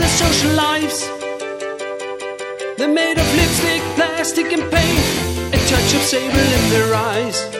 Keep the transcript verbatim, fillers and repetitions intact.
their social lives. They're made of lipstick, plastic and paint, a touch of sable in their eyes.